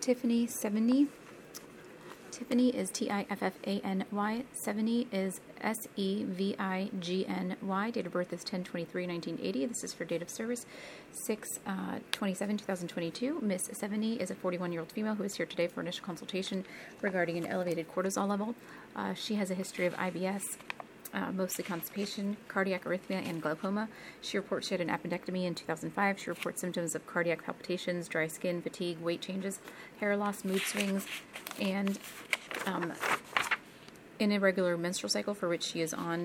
Tiffany Sevigny. Tiffany is Tiffany. Sevigny is Sevigny. Date of birth is 10/23/1980. This is for date of service 6/27/2022. Miss Sevigny is a 41-year-old female who is here today for initial consultation regarding an elevated cortisol level. She has a history of IBS, mostly constipation, cardiac arrhythmia, and glaucoma. She reports she had an appendectomy in 2005. She reports symptoms of cardiac palpitations, dry skin, fatigue, weight changes, hair loss, mood swings, and an irregular menstrual cycle for which she is on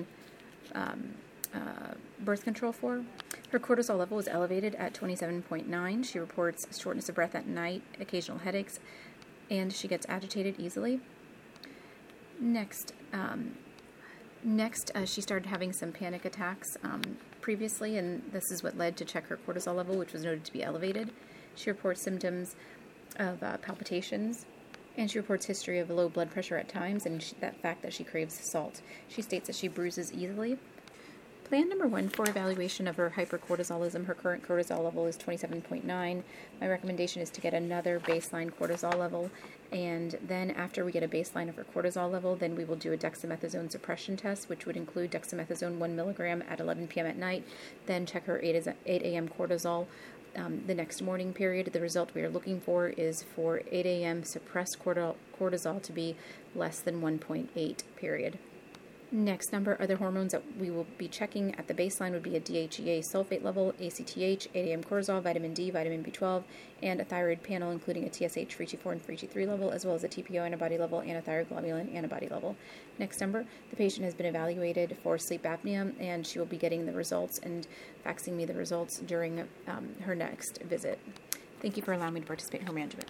birth control for. Her cortisol level is elevated at 27.9. She reports shortness of breath at night, occasional headaches, and she gets agitated easily. Next, she started having some panic attacks previously, and this is what led to check her cortisol level, which was noted to be elevated. She reports symptoms of palpitations, and she reports history of low blood pressure at times, and that fact that she craves salt. She states that she bruises easily. Plan number 1 for evaluation of her hypercortisolism. Her current cortisol level is 27.9. My recommendation is to get another baseline cortisol level, and then after we get a baseline of her cortisol level, then we will do a dexamethasone suppression test, which would include dexamethasone 1 milligram at 11 p.m. at night, then check her 8 a.m. cortisol the next morning period. The result we are looking for is for 8 a.m. suppressed cortisol to be less than 1.8 period. Next, other hormones that we will be checking at the baseline would be a DHEA sulfate level, ACTH, 8 a.m. cortisol, vitamin D, vitamin B12, and a thyroid panel including a TSH, free T4, and free T3 level, as well as a TPO antibody level and a thyroglobulin antibody level. Next, the patient has been evaluated for sleep apnea, and she will be getting the results and faxing me the results during her next visit. Thank you for allowing me to participate in her management.